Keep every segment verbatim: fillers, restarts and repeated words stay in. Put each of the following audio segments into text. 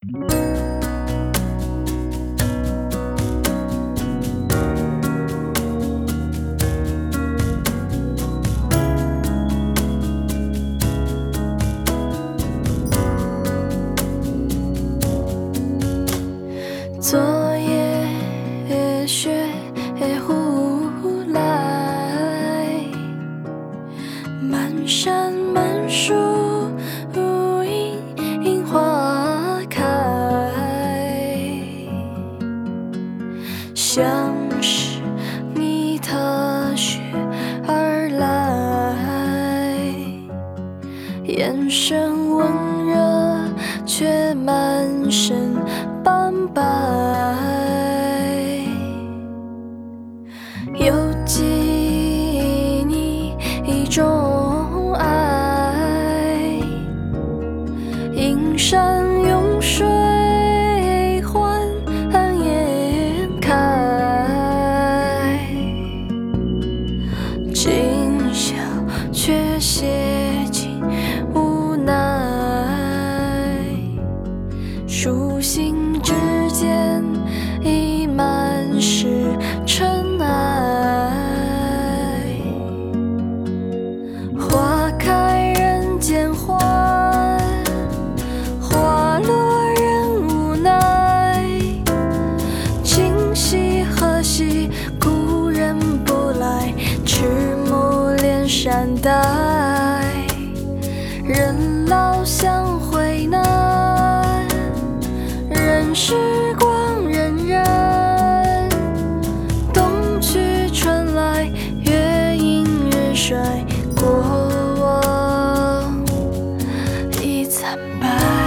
昨夜雪忽来，满山满树樱花开，像是你踏雪而来，眼神温热却满身斑白，犹记你一种爱，阴山涌水缓颜开，今宵却写尽无奈，书信之间已满是尘埃，花开人间欢，花落人无奈，今夕何夕故人不来，迟暮连山带，人老相会难，任时光荏苒，冬去春来，月盈日衰，过往已惨白。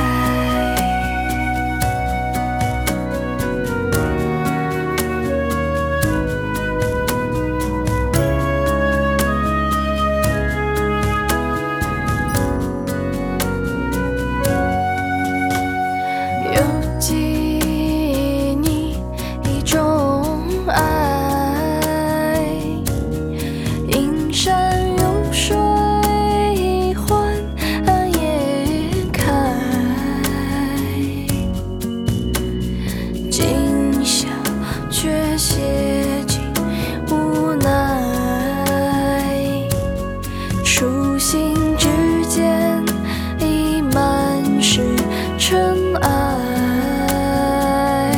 犹记你一种爱，阴山涌水缓颜开，今宵却写尽无奈，书信之间已满是尘埃，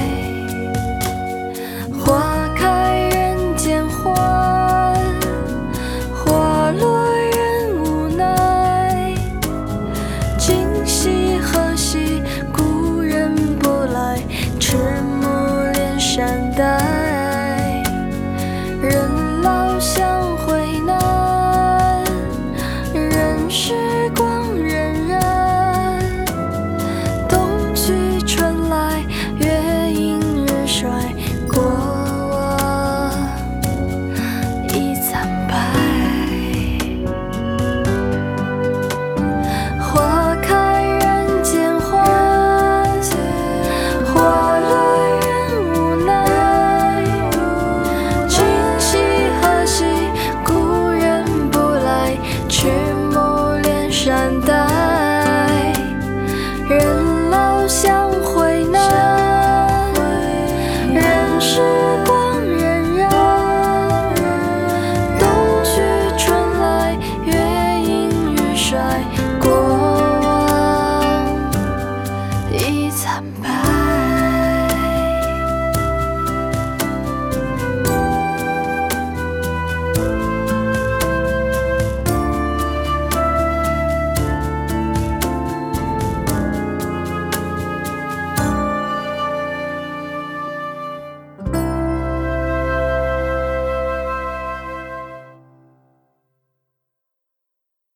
花开人间欢，花落人无奈，今夕何夕故人不来，迟暮连山带，人老相会难，任时光荏苒，冬去春来，月盈日衰，过往已惨白。花开人间欢，花落人无奈，今夕何夕故人不来，迟暮连山带。